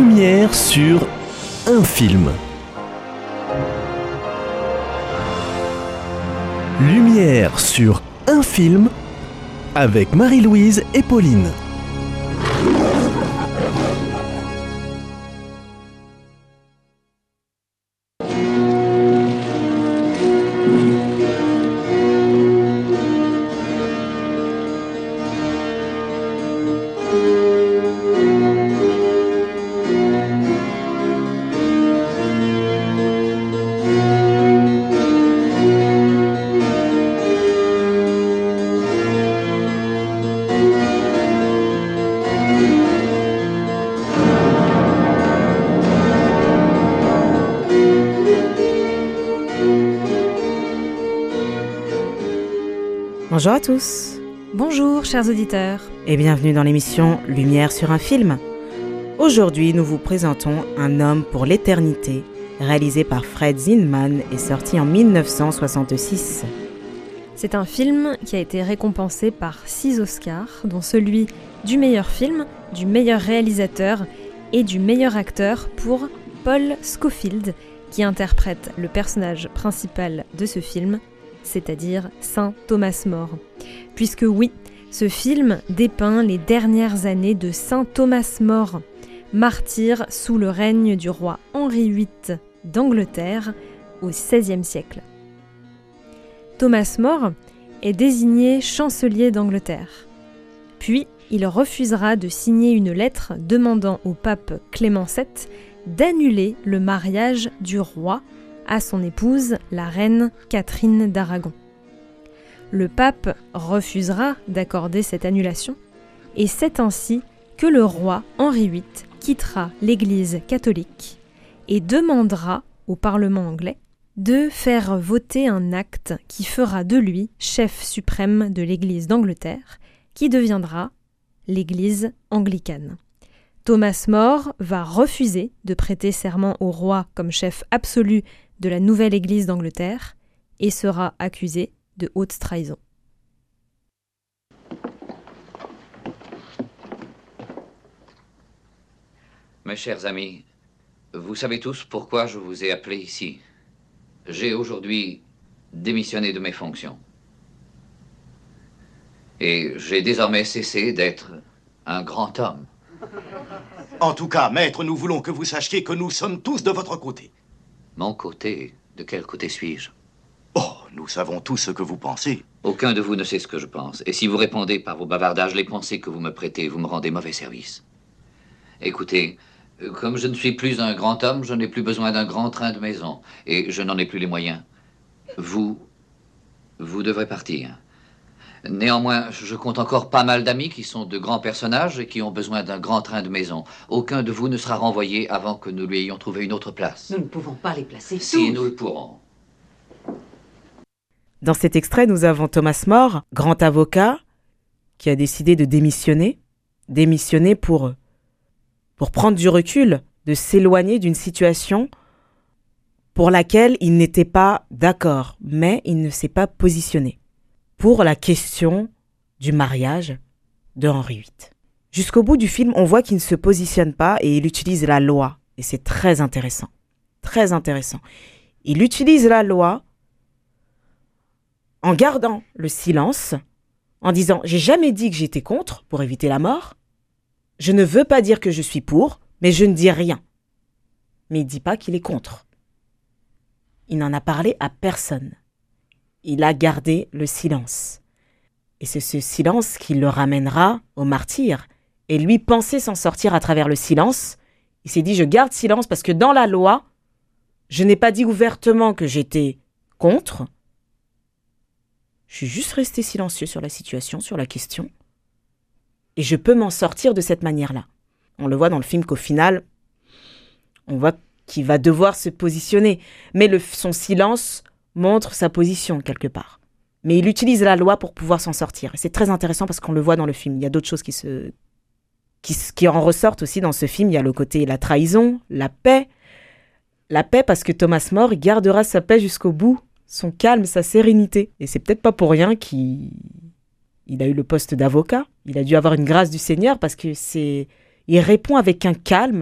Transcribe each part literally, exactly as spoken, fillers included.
Lumière sur un film. Lumière sur un film avec Marie-Louise et Pauline. Bonjour à tous. Bonjour chers auditeurs. Et bienvenue dans l'émission Lumière sur un film. Aujourd'hui, nous vous présentons Un homme pour l'éternité, réalisé par Fred Zinman et sorti en dix-neuf cent soixante-six. C'est un film qui a été récompensé par six Oscars, dont celui du meilleur film, du meilleur réalisateur et du meilleur acteur pour Paul Scofield, qui interprète le personnage principal de ce film, c'est-à-dire Saint Thomas More. Puisque oui, ce film dépeint les dernières années de Saint Thomas More, martyr sous le règne du roi Henri huit d'Angleterre au seizième siècle. Thomas More est désigné chancelier d'Angleterre. Puis, il refusera de signer une lettre demandant au pape Clément sept d'annuler le mariage du roi à son épouse, la reine Catherine d'Aragon. Le pape refusera d'accorder cette annulation, et c'est ainsi que le roi Henri huit quittera l'Église catholique et demandera au Parlement anglais de faire voter un acte qui fera de lui chef suprême de l'Église d'Angleterre, qui deviendra l'Église anglicane. Thomas More va refuser de prêter serment au roi comme chef absolu de la nouvelle Église d'Angleterre et sera accusé de haute trahison. Mes chers amis, vous savez tous pourquoi je vous ai appelé ici. J'ai aujourd'hui démissionné de mes fonctions. Et j'ai désormais cessé d'être un grand homme. En tout cas, maître, nous voulons que vous sachiez que nous sommes tous de votre côté. Mon côté? De quel côté suis-je? Oh, nous savons tous ce que vous pensez. Aucun de vous ne sait ce que je pense. Et si vous répondez par vos bavardages les pensées que vous me prêtez, vous me rendez mauvais service. Écoutez, comme je ne suis plus un grand homme, je n'ai plus besoin d'un grand train de maison. Et je n'en ai plus les moyens. Vous, vous devrez partir. Néanmoins, je compte encore pas mal d'amis qui sont de grands personnages et qui ont besoin d'un grand train de maison. Aucun de vous ne sera renvoyé avant que nous lui ayons trouvé une autre place. Nous ne pouvons pas les placer tous. Si, nous le pourrons. Dans cet extrait, nous avons Thomas More, grand avocat, qui a décidé de démissionner. Démissionner pour, pour prendre du recul, de s'éloigner d'une situation pour laquelle il n'était pas d'accord, mais il ne s'est pas positionné pour la question du mariage de Henri huit. Jusqu'au bout du film, on voit qu'il ne se positionne pas et il utilise la loi. Et c'est très intéressant. Très intéressant. Il utilise la loi en gardant le silence, en disant « J'ai jamais dit que j'étais contre pour éviter la mort. Je ne veux pas dire que je suis pour, mais je ne dis rien. » Mais il ne dit pas qu'il est contre. Il n'en a parlé à personne. Il a gardé le silence. Et c'est ce silence qui le ramènera au martyr. Et lui pensait s'en sortir à travers le silence. Il s'est dit, je garde silence parce que dans la loi, je n'ai pas dit ouvertement que j'étais contre. Je suis juste resté silencieux sur la situation, sur la question. Et je peux m'en sortir de cette manière-là. On le voit dans le film qu'au final, on voit qu'il va devoir se positionner. Mais le, son silence montre sa position quelque part. Mais il utilise la loi pour pouvoir s'en sortir. Et c'est très intéressant parce qu'on le voit dans le film. Il y a d'autres choses qui, se, qui, qui en ressortent aussi dans ce film. Il y a le côté la trahison, la paix. La paix parce que Thomas More gardera sa paix jusqu'au bout, son calme, sa sérénité. Et c'est peut-être pas pour rien qu'il il a eu le poste d'avocat. Il a dû avoir une grâce du Seigneur parce que c'est, il répond avec un calme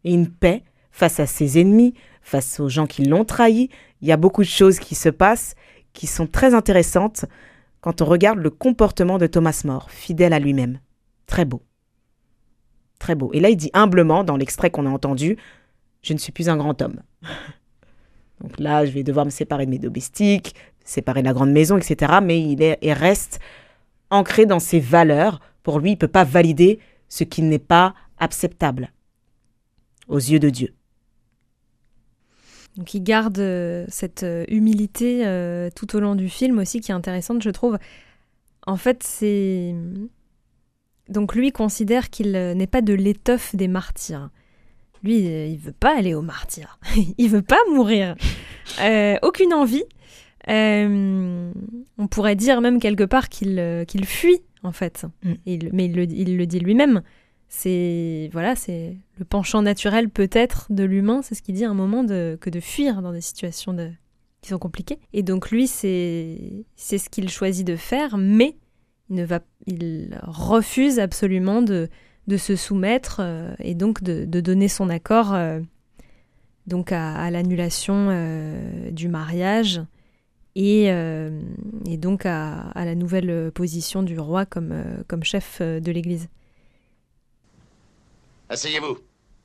et une paix face à ses ennemis, face aux gens qui l'ont trahi. Il y a beaucoup de choses qui se passent, qui sont très intéressantes quand on regarde le comportement de Thomas More, fidèle à lui-même. Très beau. Très beau. Et là, il dit humblement, dans l'extrait qu'on a entendu, « Je ne suis plus un grand homme. » Donc là, je vais devoir me séparer de mes domestiques, séparer de la grande maison, et cetera. Mais il, est, il reste ancré dans ses valeurs. Pour lui, il ne peut pas valider ce qui n'est pas acceptable aux yeux de Dieu. Donc il garde euh, cette euh, humilité euh, tout au long du film aussi, qui est intéressante, je trouve. En fait, c'est... Donc lui considère qu'il euh, n'est pas de l'étoffe des martyrs. Lui, euh, il veut pas aller au martyr. Il veut pas mourir. Euh, aucune envie. Euh, on pourrait dire même quelque part qu'il, euh, qu'il fuit, en fait. Mm. Il, mais il le, il le dit lui-même. C'est, voilà, c'est le penchant naturel peut-être de l'humain, c'est ce qu'il dit à un moment, de, que de fuir dans des situations de, qui sont compliquées. Et donc lui, c'est, c'est ce qu'il choisit de faire, mais il, ne va, il refuse absolument de, de se soumettre euh, et donc de, de donner son accord euh, donc à, à l'annulation euh, du mariage et, euh, et donc à, à la nouvelle position du roi comme, euh, comme chef de l'Église. Asseyez-vous.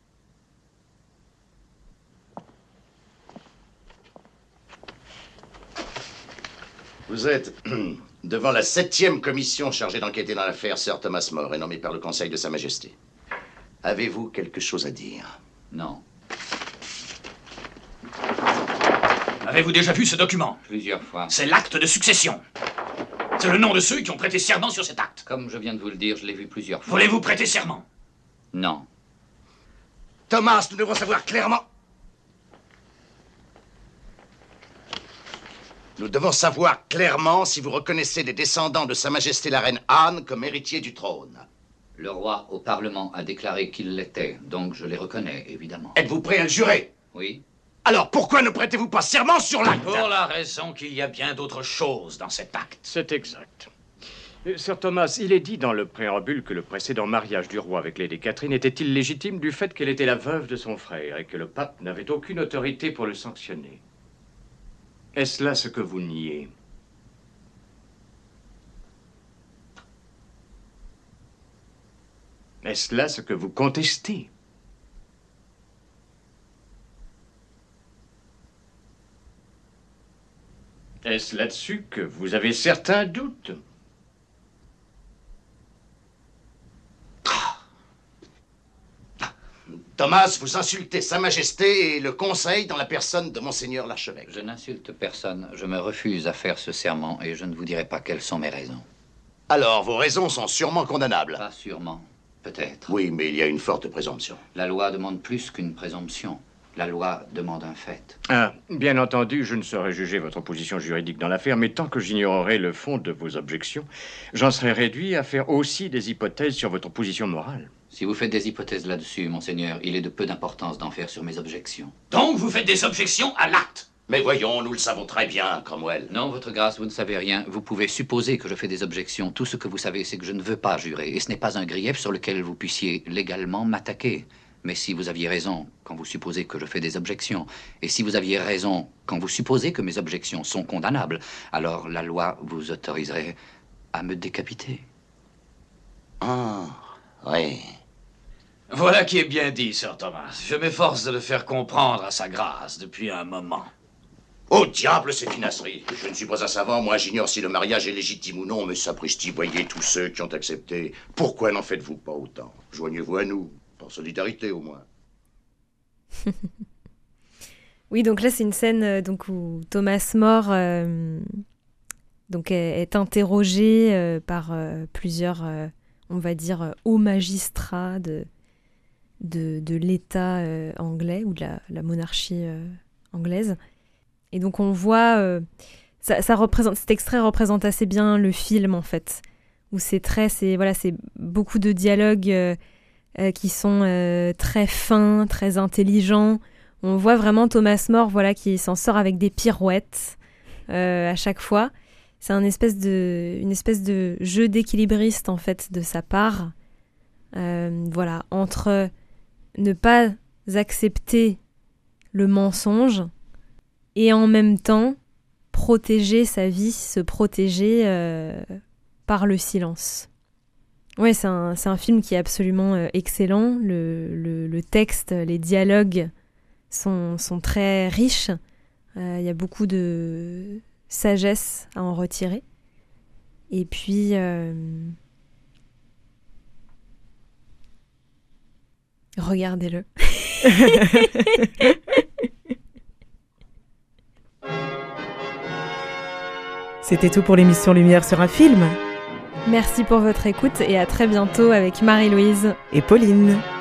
Vous êtes devant la septième commission chargée d'enquêter dans l'affaire Sir Thomas More et nommée par le Conseil de Sa Majesté. Avez-vous quelque chose à dire? Non. Avez-vous déjà vu ce document? Plusieurs fois. C'est l'acte de succession. C'est le nom de ceux qui ont prêté serment sur cet acte. Comme je viens de vous le dire, je l'ai vu plusieurs fois. Voulez-vous prêter serment? Non. Thomas, nous devons savoir clairement... Nous devons savoir clairement si vous reconnaissez les descendants de Sa Majesté la Reine Anne comme héritiers du trône. Le roi au Parlement a déclaré qu'il l'était, donc je les reconnais, évidemment. Êtes-vous prêt à le jurer? Oui. Alors pourquoi ne prêtez-vous pas serment sur l'acte? Pour la raison qu'il y a bien d'autres choses dans cet acte. C'est exact. Euh, Sir Thomas, il est dit dans le préambule que le précédent mariage du roi avec Lady Catherine était illégitime du fait qu'elle était la veuve de son frère et que le pape n'avait aucune autorité pour le sanctionner. Est-ce là ce que vous niez? Est-ce là ce que vous contestez? Est-ce là-dessus que vous avez certains doutes? Thomas, vous insultez Sa Majesté et le Conseil dans la personne de Monseigneur l'archevêque. Je n'insulte personne. Je me refuse à faire ce serment et je ne vous dirai pas quelles sont mes raisons. Alors, vos raisons sont sûrement condamnables. Pas sûrement. Peut-être. Oui, mais il y a une forte présomption. La loi demande plus qu'une présomption. La loi demande un fait. Ah, bien entendu, je ne saurais juger votre position juridique dans l'affaire, mais tant que j'ignorerai le fond de vos objections, j'en serai réduit à faire aussi des hypothèses sur votre position morale. Si vous faites des hypothèses là-dessus, monseigneur, il est de peu d'importance d'en faire sur mes objections. Donc vous faites des objections à l'acte? Mais voyons, nous le savons très bien, Cromwell. Non, votre grâce, vous ne savez rien. Vous pouvez supposer que je fais des objections. Tout ce que vous savez, c'est que je ne veux pas jurer. Et ce n'est pas un grief sur lequel vous puissiez légalement m'attaquer. Mais si vous aviez raison quand vous supposez que je fais des objections, et si vous aviez raison quand vous supposez que mes objections sont condamnables, alors la loi vous autoriserait à me décapiter. Ah, oui. Voilà qui est bien dit, Sir Thomas. Je m'efforce de le faire comprendre à sa grâce depuis un moment. Au diable, ces finasseries. Je ne suis pas un savant, moi j'ignore si le mariage est légitime ou non, mais sapristi, voyez tous ceux qui ont accepté. Pourquoi n'en faites-vous pas autant? Joignez-vous à nous, par solidarité au moins. Oui, donc là c'est une scène euh, donc, où Thomas More euh, donc, est, est interrogé euh, par euh, plusieurs, euh, on va dire, euh, hauts magistrats de... de, de l'État euh, anglais ou de la, la monarchie euh, anglaise. Et donc on voit, euh, ça, ça représente, cet extrait représente assez bien le film en fait, où c'est très, c'est voilà, c'est beaucoup de dialogues euh, euh, qui sont euh, très fins, très intelligents. On voit vraiment Thomas More, voilà, qui s'en sort avec des pirouettes euh, à chaque fois. C'est un espèce de, une espèce de jeu d'équilibriste en fait de sa part. Euh, voilà, entre ne pas accepter le mensonge et en même temps protéger sa vie, se protéger euh, par le silence. Ouais, c'est un, c'est un film qui est absolument euh, excellent. Le, le, le texte, les dialogues sont, sont très riches. Il euh, y a beaucoup de sagesse à en retirer. Et puis... Euh, regardez-le. C'était tout pour l'émission Lumière sur un film. Merci pour votre écoute et à très bientôt avec Marie-Louise et Pauline.